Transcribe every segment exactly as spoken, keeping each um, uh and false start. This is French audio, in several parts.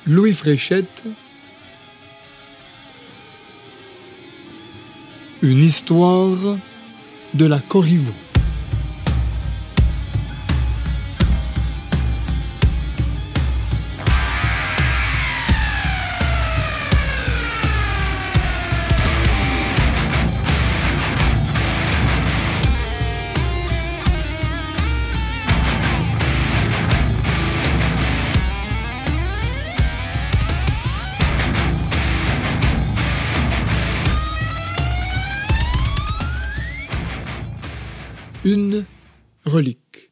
Louis Fréchette, une histoire de la Corriveau. Une relique.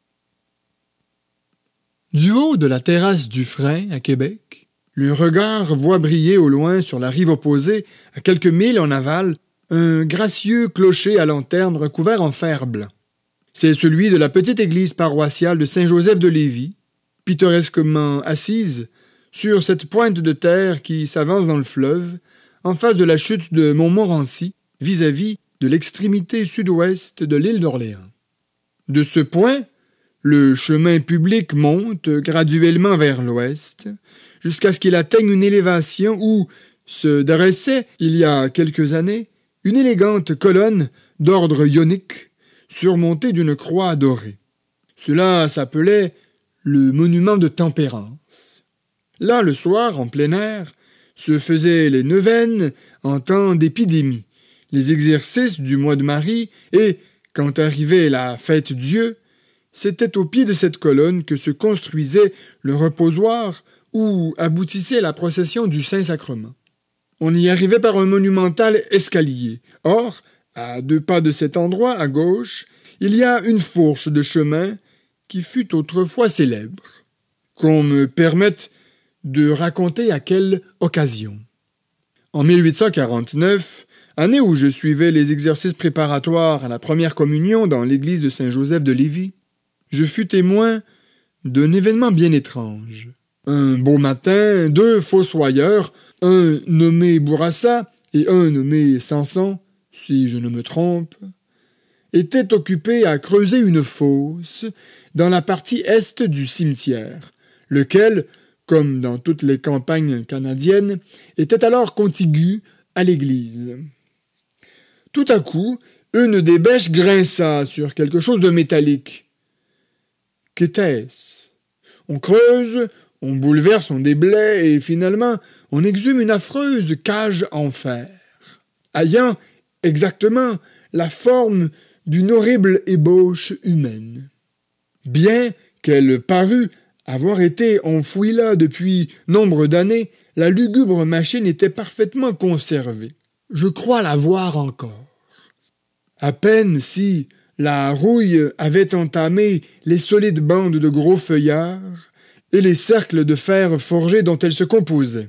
Du haut de la terrasse du Frein, à Québec, le regard voit briller au loin sur la rive opposée, à quelques milles en aval, un gracieux clocher à lanterne recouvert en fer blanc. C'est celui de la petite église paroissiale de Saint-Joseph de Lévis, pittoresquement assise sur cette pointe de terre qui s'avance dans le fleuve, en face de la chute de Montmorency, vis-à-vis de l'extrémité sud-ouest de l'île d'Orléans. De ce point, le chemin public monte graduellement vers l'ouest, jusqu'à ce qu'il atteigne une élévation où se dressait, il y a quelques années, une élégante colonne d'ordre ionique, surmontée d'une croix dorée. Cela s'appelait le monument de Tempérance. Là, le soir, en plein air, se faisaient les neuvaines en temps d'épidémie, les exercices du mois de Marie et, quand arrivait la fête Dieu, c'était au pied de cette colonne que se construisait le reposoir où aboutissait la procession du Saint-Sacrement. On y arrivait par un monumental escalier. Or, à deux pas de cet endroit, à gauche, il y a une fourche de chemin qui fut autrefois célèbre. Qu'on me permette de raconter à quelle occasion. En mille huit cent quarante-neuf, année où je suivais les exercices préparatoires à la première communion dans l'église de Saint-Joseph de Lévis, je fus témoin d'un événement bien étrange. Un beau matin, deux fossoyeurs, un nommé Bourassa et un nommé Samson, si je ne me trompe, étaient occupés à creuser une fosse dans la partie est du cimetière, lequel, comme dans toutes les campagnes canadiennes, était alors contigu à l'église. Tout à coup, une des bêches grinça sur quelque chose de métallique. Qu'était-ce? On creuse, on bouleverse, on déblaye, et finalement, on exhume une affreuse cage en fer, ayant exactement la forme d'une horrible ébauche humaine. Bien qu'elle parût avoir été enfouie là depuis nombre d'années, la lugubre machine était parfaitement conservée. Je crois la voir encore. À peine si la rouille avait entamé les solides bandes de gros feuillards et les cercles de fer forgé dont elle se composait.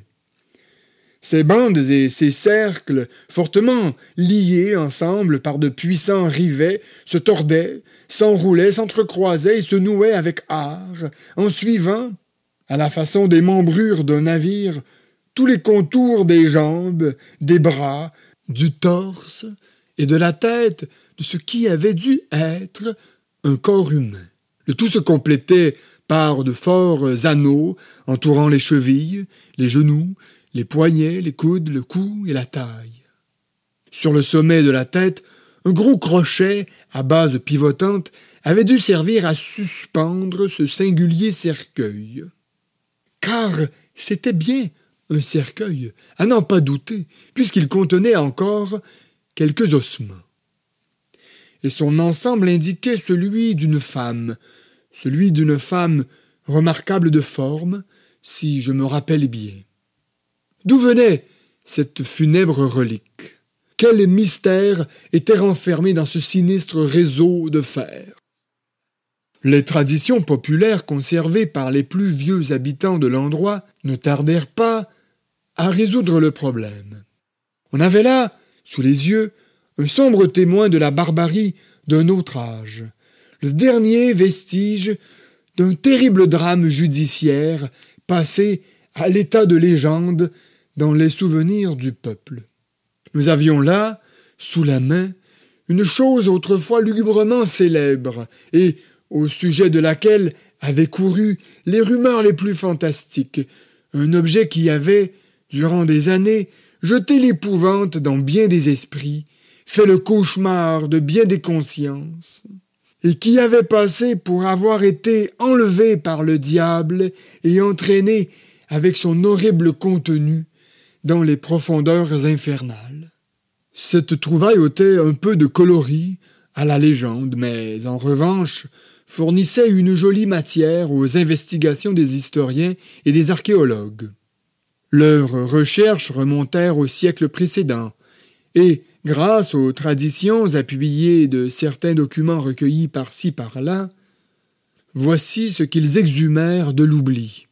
Ces bandes et ces cercles, fortement liés ensemble par de puissants rivets, se tordaient, s'enroulaient, s'entrecroisaient et se nouaient avec art, en suivant, à la façon des membrures d'un navire, tous les contours des jambes, des bras, du torse et de la tête de ce qui avait dû être un corps humain. Le tout se complétait par de forts anneaux entourant les chevilles, les genoux, les poignets, les coudes, le cou et la taille. Sur le sommet de la tête, un gros crochet à base pivotante avait dû servir à suspendre ce singulier cercueil. Car c'était bien un cercueil, à n'en pas douter, puisqu'il contenait encore quelques ossements. Et son ensemble indiquait celui d'une femme, celui d'une femme remarquable de forme, si je me rappelle bien. D'où venait cette funèbre relique? Quel mystère était renfermé dans ce sinistre réseau de fer? Les traditions populaires conservées par les plus vieux habitants de l'endroit ne tardèrent pas à résoudre le problème. On avait là, sous les yeux, un sombre témoin de la barbarie d'un autre âge, le dernier vestige d'un terrible drame judiciaire passé à l'état de légende dans les souvenirs du peuple. Nous avions là, sous la main, une chose autrefois lugubrement célèbre, et au sujet de laquelle avaient couru les rumeurs les plus fantastiques, un objet qui avait, durant des années, jeté l'épouvante dans bien des esprits, fait le cauchemar de bien des consciences, et qui avait passé pour avoir été enlevé par le diable et entraîné avec son horrible contenu dans les profondeurs infernales. Cette trouvaille ôtait un peu de coloris à la légende, mais en revanche fournissait une jolie matière aux investigations des historiens et des archéologues. Leurs recherches remontèrent au siècle précédent, et, grâce aux traditions appuyées de certains documents recueillis par-ci par-là, voici ce qu'ils exhumèrent de l'oubli.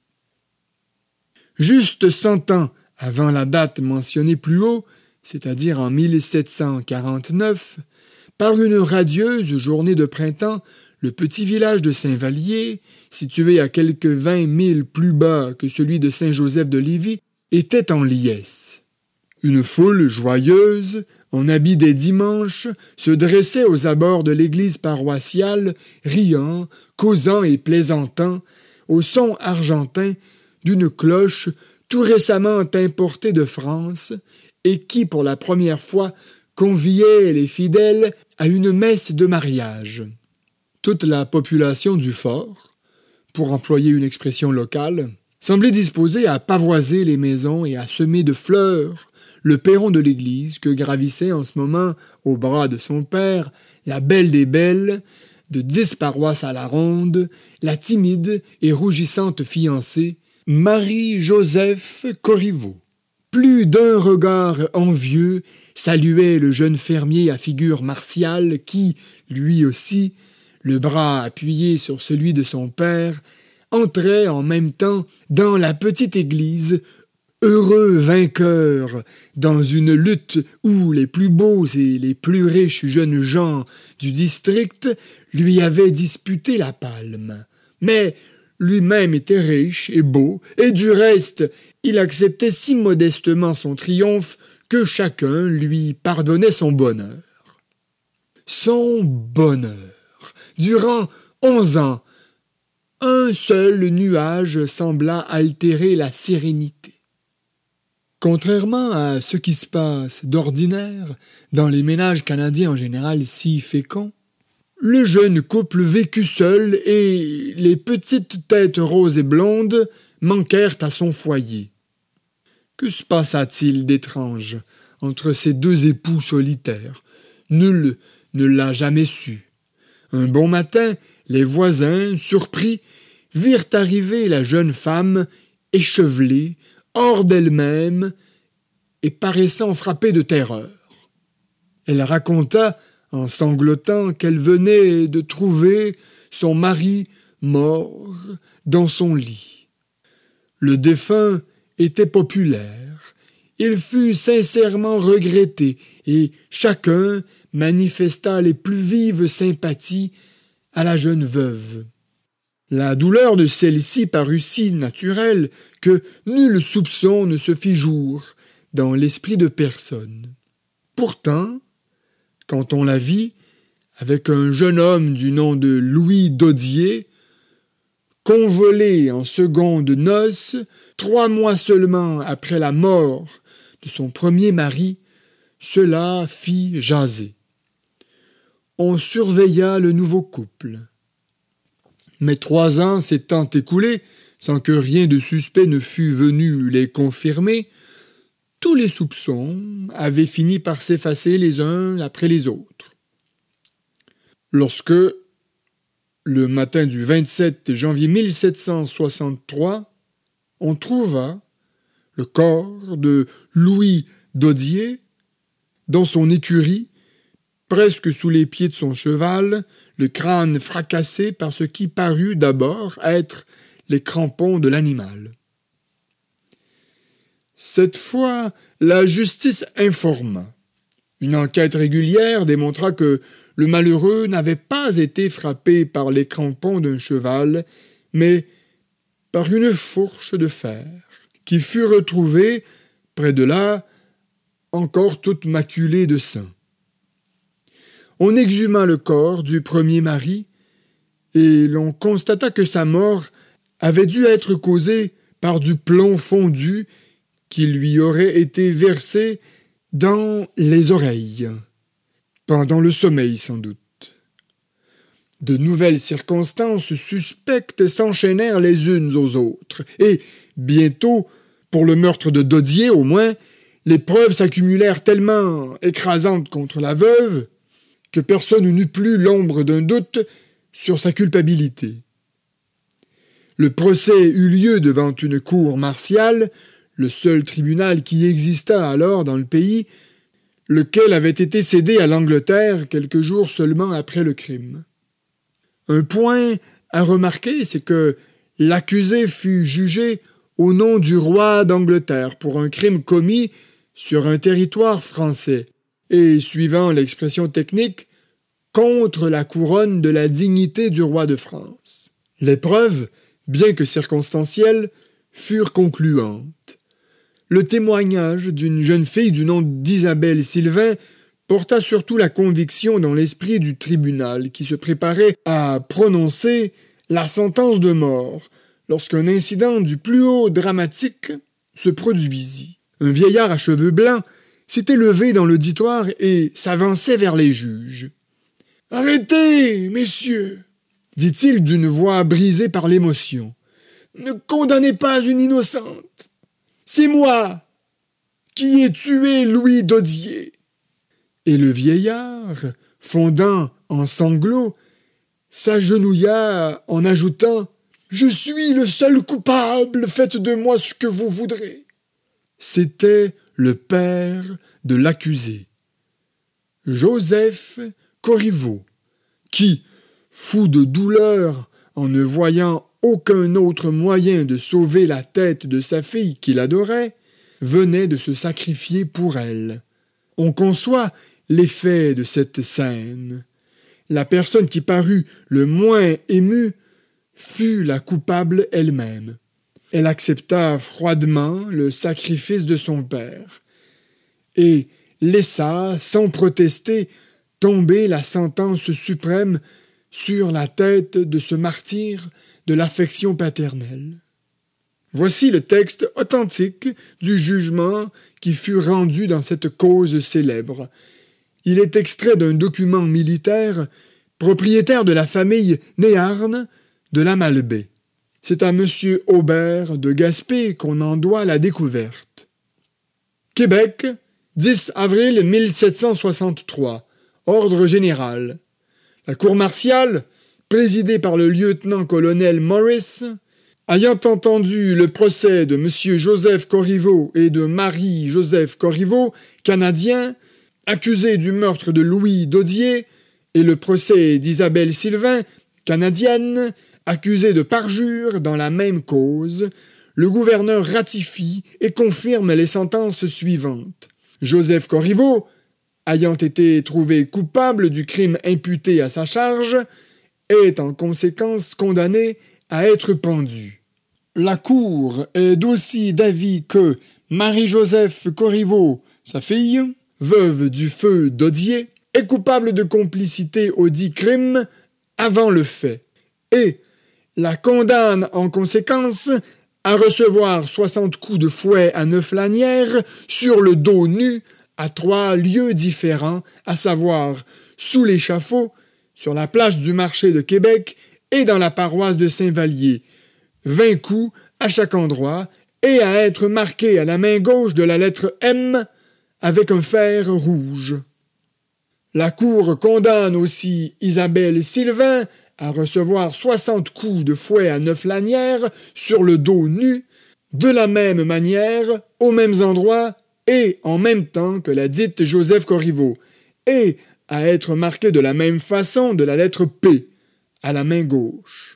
Juste cent ans avant la date mentionnée plus haut, c'est-à-dire en mille sept cent quarante-neuf, par une radieuse journée de printemps, le petit village de Saint-Vallier, situé à quelques vingt milles plus bas que celui de Saint-Joseph de Lévis, était en liesse. Une foule joyeuse, en habits des dimanches, se dressait aux abords de l'église paroissiale, riant, causant et plaisantant, au son argentin d'une cloche tout récemment importée de France, et qui, pour la première fois, conviait les fidèles à une messe de mariage. Toute la population du fort, pour employer une expression locale, semblait disposée à pavoiser les maisons et à semer de fleurs le perron de l'église que gravissait en ce moment, au bras de son père, la belle des belles, de dix paroisses à la ronde, la timide et rougissante fiancée, Marie-Joseph Corriveau. Plus d'un regard envieux saluait le jeune fermier à figure martiale qui, lui aussi, le bras appuyé sur celui de son père, entrait en même temps dans la petite église, heureux vainqueur, dans une lutte où les plus beaux et les plus riches jeunes gens du district lui avaient disputé la palme. Mais lui-même était riche et beau, et du reste, il acceptait si modestement son triomphe que chacun lui pardonnait son bonheur. Son bonheur. Durant onze ans, un seul nuage sembla altérer la sérénité. Contrairement à ce qui se passe d'ordinaire dans les ménages canadiens en général si féconds, le jeune couple vécut seul et les petites têtes roses et blondes manquèrent à son foyer. Que se passa-t-il d'étrange entre ces deux époux solitaires? Nul ne l'a jamais su. Un bon matin, les voisins, surpris, virent arriver la jeune femme, échevelée, hors d'elle-même, et paraissant frappée de terreur. Elle raconta, en sanglotant, qu'elle venait de trouver son mari mort dans son lit. Le défunt était populaire. Il fut sincèrement regretté, et chacun manifesta les plus vives sympathies à la jeune veuve. La douleur de celle-ci parut si naturelle que nul soupçon ne se fit jour dans l'esprit de personne. Pourtant, quand on la vit avec un jeune homme du nom de Louis Dodier, convolé en seconde noces, trois mois seulement après la mort de son premier mari, cela fit jaser. On surveilla le nouveau couple. Mais trois ans s'étant écoulés, sans que rien de suspect ne fût venu les confirmer, tous les soupçons avaient fini par s'effacer les uns après les autres. Lorsque, le matin du vingt-sept janvier mille sept cent soixante-trois, on trouva le corps de Louis Dodier dans son écurie, presque sous les pieds de son cheval, le crâne fracassé par ce qui parut d'abord être les crampons de l'animal. Cette fois, la justice informa. Une enquête régulière démontra que le malheureux n'avait pas été frappé par les crampons d'un cheval, mais par une fourche de fer, qui fut retrouvée, près de là, encore toute maculée de sang. On exhuma le corps du premier mari, et l'on constata que sa mort avait dû être causée par du plomb fondu qui lui aurait été versé dans les oreilles, pendant le sommeil sans doute. De nouvelles circonstances suspectes s'enchaînèrent les unes aux autres, et bientôt, pour le meurtre de Dodier au moins, les preuves s'accumulèrent tellement écrasantes contre la veuve que personne n'eut plus l'ombre d'un doute sur sa culpabilité. Le procès eut lieu devant une cour martiale, le seul tribunal qui existât alors dans le pays, lequel avait été cédé à l'Angleterre quelques jours seulement après le crime. Un point à remarquer, c'est que l'accusé fut jugé au nom du roi d'Angleterre pour un crime commis sur un territoire français et, suivant l'expression technique, contre la couronne de la dignité du roi de France. Les preuves, bien que circonstancielles, furent concluantes. Le témoignage d'une jeune fille du nom d'Isabelle Sylvain porta surtout la conviction dans l'esprit du tribunal qui se préparait à prononcer la sentence de mort lorsqu'un incident du plus haut dramatique se produisit. Un vieillard à cheveux blancs s'était levé dans l'auditoire et s'avançait vers les juges. « Arrêtez, messieurs !» dit-il d'une voix brisée par l'émotion. « Ne condamnez pas une innocente. C'est moi qui ai tué Louis Dodier. » Et le vieillard, fondant en sanglots, s'agenouilla en ajoutant « Je suis le seul coupable, faites de moi ce que vous voudrez. » C'était le père de l'accusé, Joseph Corriveau, qui, fou de douleur en ne voyant aucun autre moyen de sauver la tête de sa fille qu'il adorait, venait de se sacrifier pour elle. On conçoit l'effet de cette scène. La personne qui parut le moins émue fut la coupable elle-même. Elle accepta froidement le sacrifice de son père et laissa, sans protester, tomber la sentence suprême sur la tête de ce martyr de l'affection paternelle. Voici le texte authentique du jugement qui fut rendu dans cette cause célèbre. Il est extrait d'un document militaire propriétaire de la famille Néarne de la Malbaie. C'est à M. Aubert de Gaspé qu'on en doit la découverte. Québec, dix avril mille sept cent soixante-trois. Ordre général. La cour martiale, présidée par le lieutenant-colonel Morris, ayant entendu le procès de M. Joseph Corriveau et de Marie-Joseph Corriveau, canadiens, accusés du meurtre de Louis Dodier, et le procès d'Isabelle Sylvain, canadienne, accusée de parjure dans la même cause, le gouverneur ratifie et confirme les sentences suivantes. Joseph Corriveau, ayant été trouvé coupable du crime imputé à sa charge, est en conséquence condamné à être pendu. La Cour est d'aussi d'avis que Marie-Joseph Corriveau, sa fille, veuve du feu Dodier, est coupable de complicité au dit crime avant le fait, et la condamne en conséquence à recevoir soixante coups de fouet à neuf lanières sur le dos nu à trois lieux différents, à savoir sous l'échafaud, sur la place du marché de Québec et dans la paroisse de Saint-Vallier, vingt coups à chaque endroit, et à être marqué à la main gauche de la lettre M avec un fer rouge. La Cour condamne aussi Isabelle Sylvain à recevoir soixante coups de fouet à neuf lanières sur le dos nu, de la même manière, aux mêmes endroits et en même temps que la dite Joseph Corriveau, et à être marqué de la même façon de la lettre P, à la main gauche.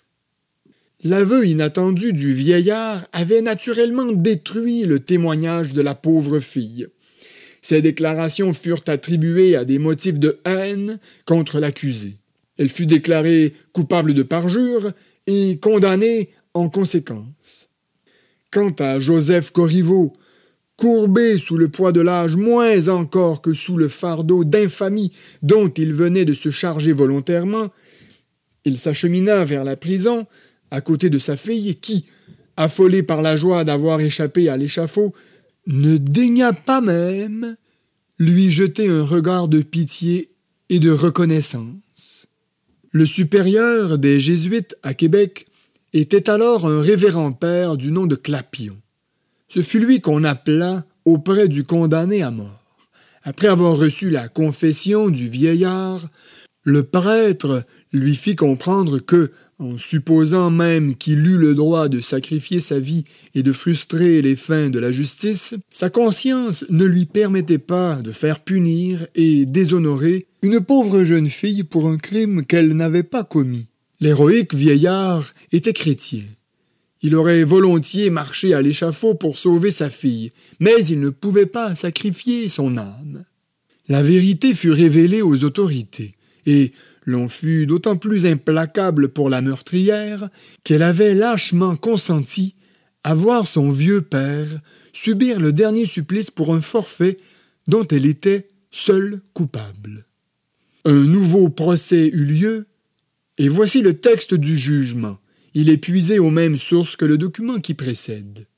L'aveu inattendu du vieillard avait naturellement détruit le témoignage de la pauvre fille. Ces déclarations furent attribuées à des motifs de haine contre l'accusé. Elle fut déclarée coupable de parjure et condamnée en conséquence. Quant à Joseph Corriveau, courbé sous le poids de l'âge moins encore que sous le fardeau d'infamie dont il venait de se charger volontairement, il s'achemina vers la prison à côté de sa fille qui, affolé par la joie d'avoir échappé à l'échafaud, ne daigna pas même lui jeter un regard de pitié et de reconnaissance. Le supérieur des Jésuites à Québec était alors un révérend père du nom de Clapion. Ce fut lui qu'on appela auprès du condamné à mort. Après avoir reçu la confession du vieillard, le prêtre lui fit comprendre que, en supposant même qu'il eût le droit de sacrifier sa vie et de frustrer les fins de la justice, sa conscience ne lui permettait pas de faire punir et déshonorer une pauvre jeune fille pour un crime qu'elle n'avait pas commis. L'héroïque vieillard était chrétien. Il aurait volontiers marché à l'échafaud pour sauver sa fille, mais il ne pouvait pas sacrifier son âme. La vérité fut révélée aux autorités, et l'on fut d'autant plus implacable pour la meurtrière qu'elle avait lâchement consenti à voir son vieux père subir le dernier supplice pour un forfait dont elle était seule coupable. Un nouveau procès eut lieu, et voici le texte du jugement. Il est puisé aux mêmes sources que le document qui précède.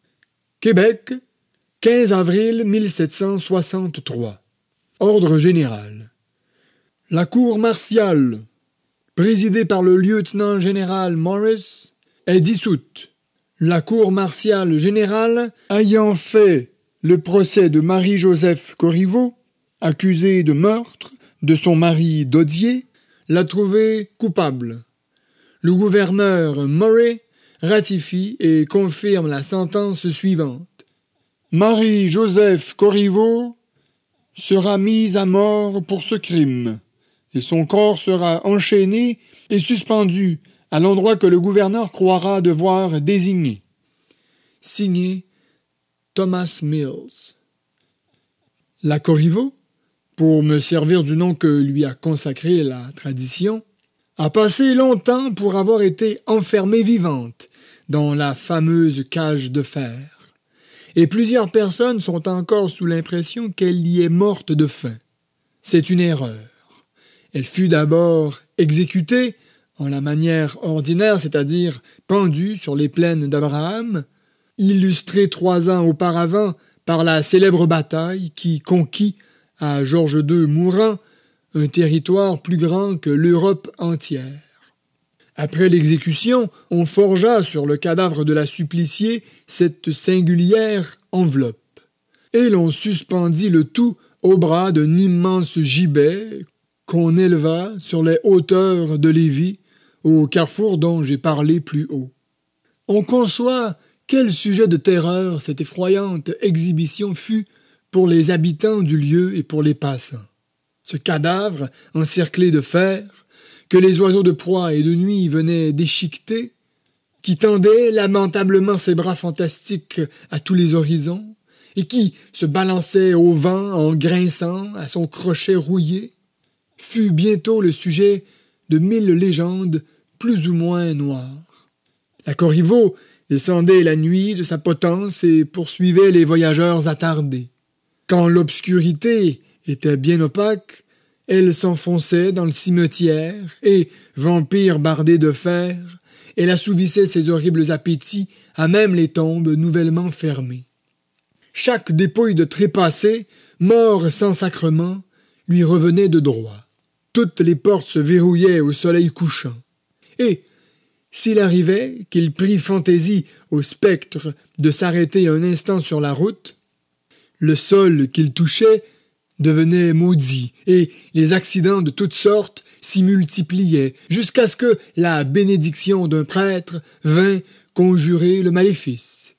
Québec, quinze avril mille sept cent soixante-trois. Ordre général. La cour martiale, présidée par le lieutenant-général Morris, est dissoute. La cour martiale générale ayant fait le procès de Marie-Joseph Corriveau, accusée de meurtre de son mari Dodier, l'a trouvée coupable. Le gouverneur Murray ratifie et confirme la sentence suivante. Marie-Joseph Corriveau sera mise à mort pour ce crime, et son corps sera enchaîné et suspendu à l'endroit que le gouverneur croira devoir désigner. Signé Thomas Mills. La Corriveau, pour me servir du nom que lui a consacré la tradition, a passé longtemps pour avoir été enfermée vivante dans la fameuse cage de fer. Et plusieurs personnes sont encore sous l'impression qu'elle y est morte de faim. C'est une erreur. Elle fut d'abord exécutée en la manière ordinaire, c'est-à-dire pendue sur les plaines d'Abraham, illustrée trois ans auparavant par la célèbre bataille qui conquit à Georges deux mourant un territoire plus grand que l'Europe entière. Après l'exécution, on forgea sur le cadavre de la suppliciée cette singulière enveloppe, et l'on suspendit le tout au bras d'un immense gibet qu'on éleva sur les hauteurs de Lévis, au carrefour dont j'ai parlé plus haut. On conçoit quel sujet de terreur cette effroyante exhibition fut pour les habitants du lieu et pour les passants. Ce cadavre, encerclé de fer, que les oiseaux de proie et de nuit venaient déchiqueter, qui tendait lamentablement ses bras fantastiques à tous les horizons, et qui se balançait au vent en grinçant à son crochet rouillé, fut bientôt le sujet de mille légendes plus ou moins noires. La Corriveau descendait la nuit de sa potence et poursuivait les voyageurs attardés. Quand l'obscurité était bien opaque, elle s'enfonçait dans le cimetière et, vampire bardé de fer, elle assouvissait ses horribles appétits à même les tombes nouvellement fermées. Chaque dépouille de trépassé, mort sans sacrement, lui revenait de droit. Toutes les portes se verrouillaient au soleil couchant. Et, s'il arrivait qu'il prît fantaisie au spectre de s'arrêter un instant sur la route, le sol qu'il touchait devenait maudit, et les accidents de toutes sortes s'y multipliaient, jusqu'à ce que la bénédiction d'un prêtre vînt conjurer le maléfice.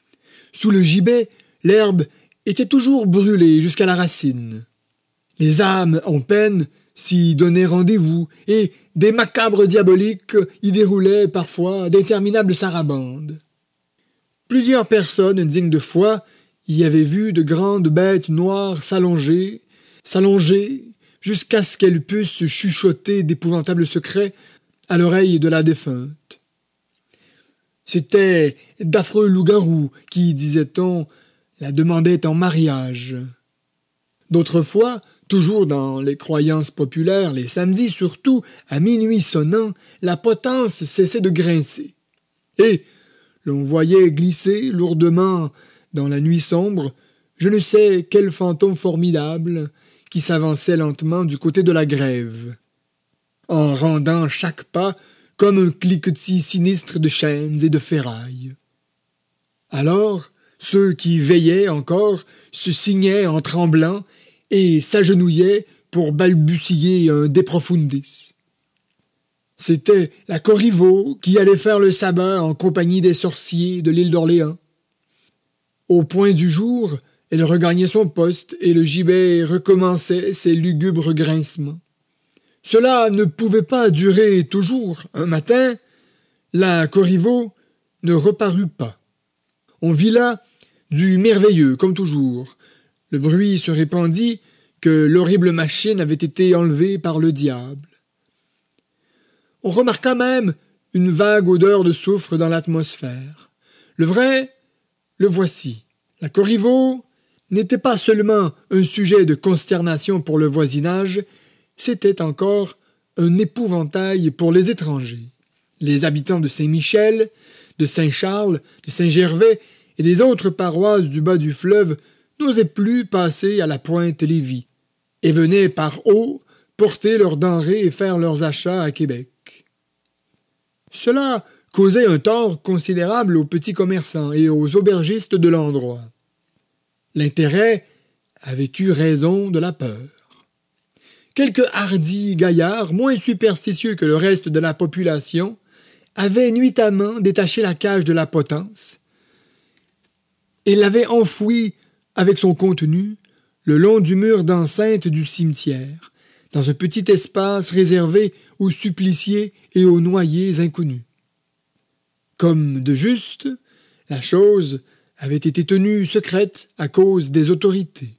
Sous le gibet, l'herbe était toujours brûlée jusqu'à la racine. Les âmes en peine s'y donnaient rendez-vous, et des macabres diaboliques y déroulaient parfois d'interminables sarabandes. Plusieurs personnes dignes de foi y avaient vu de grandes bêtes noires s'allonger, s'allonger, jusqu'à ce qu'elles pussent chuchoter d'épouvantables secrets à l'oreille de la défunte. C'étaient d'affreux loups-garous qui, disait-on, la demandaient en mariage. D'autres fois, toujours dans les croyances populaires, les samedis surtout, à minuit sonnant, la potence cessait de grincer. Et l'on voyait glisser lourdement dans la nuit sombre je ne sais quel fantôme formidable qui s'avançait lentement du côté de la grève, en rendant chaque pas comme un cliquetis sinistre de chaînes et de ferrailles. Alors, ceux qui veillaient encore se signaient en tremblant et s'agenouillaient pour balbutier un De Profundis. C'était la Corriveau qui allait faire le sabbat en compagnie des sorciers de l'île d'Orléans. Au point du jour, elle regagnait son poste et le gibet recommençait ses lugubres grincements. Cela ne pouvait pas durer toujours. Un matin, la Corriveau ne reparut pas. On vit là du merveilleux, comme toujours. Le bruit se répandit que l'horrible machine avait été enlevée par le diable. On remarqua même une vague odeur de soufre dans l'atmosphère. Le vrai, le voici. La Corriveau n'était pas seulement un sujet de consternation pour le voisinage, c'était encore un épouvantail pour les étrangers. Les habitants de Saint-Michel, de Saint-Charles, de Saint-Gervais et des autres paroisses du bas du fleuve n'osaient plus passer à la Pointe-Lévis et venaient par eau porter leurs denrées et faire leurs achats à Québec. Cela causait un tort considérable aux petits commerçants et aux aubergistes de l'endroit. L'intérêt avait eu raison de la peur. Quelques hardis gaillards, moins superstitieux que le reste de la population, avaient nuitamment détaché la cage de la potence et l'avaient enfouie avec son contenu le long du mur d'enceinte du cimetière, dans un petit espace réservé aux suppliciés et aux noyés inconnus. Comme de juste, la chose avait été tenue secrète à cause des autorités.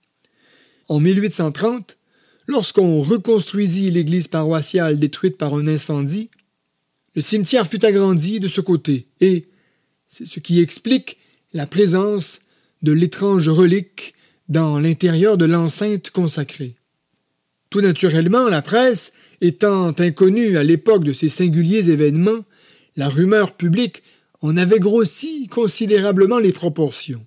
En mille huit cent trente, lorsqu'on reconstruisit l'église paroissiale détruite par un incendie, le cimetière fut agrandi de ce côté et c'est ce qui explique la présence de l'étrange relique dans l'intérieur de l'enceinte consacrée. Tout naturellement, la presse, étant inconnue à l'époque de ces singuliers événements, la rumeur publique en avait grossi considérablement les proportions.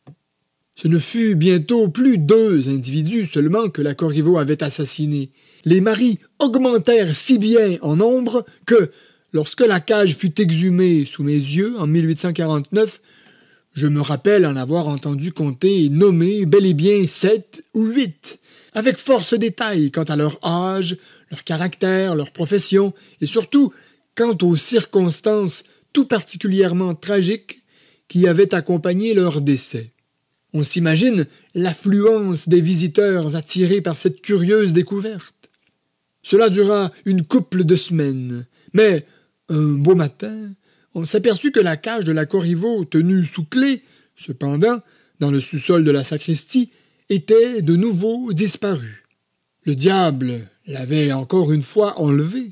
Ce ne fut bientôt plus deux individus seulement que la Corriveau avait assassinés. Les maris augmentèrent si bien en nombre que, lorsque la cage fut exhumée sous mes yeux en mille huit cent quarante-neuf, je me rappelle en avoir entendu compter et nommer bel et bien sept ou huit, avec force détails quant à leur âge, leur caractère, leur profession, et surtout quant aux circonstances tout particulièrement tragiques qui avaient accompagné leur décès. On s'imagine l'affluence des visiteurs attirés par cette curieuse découverte. Cela dura une couple de semaines, mais un beau matin, on s'aperçut que la cage de la Corriveau, tenue sous clé, cependant, dans le sous-sol de la sacristie, était de nouveau disparue. Le diable l'avait encore une fois enlevée.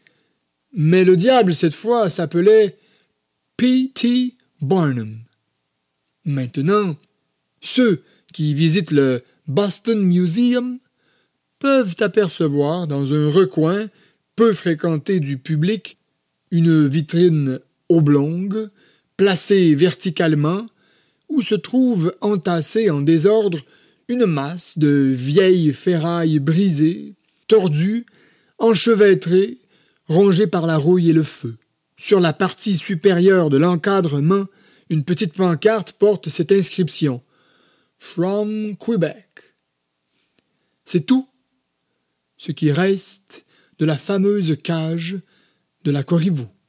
Mais le diable, cette fois, s'appelait P T Barnum. Maintenant, ceux qui visitent le Boston Museum peuvent apercevoir dans un recoin peu fréquenté du public une vitrine oblongue, placée verticalement, où se trouve entassée en désordre une masse de vieilles ferrailles brisées, tordues, enchevêtrées, rongées par la rouille et le feu. Sur la partie supérieure de l'encadrement, une petite pancarte porte cette inscription « From Quebec ». C'est tout ce qui reste de la fameuse cage de la Corriveau.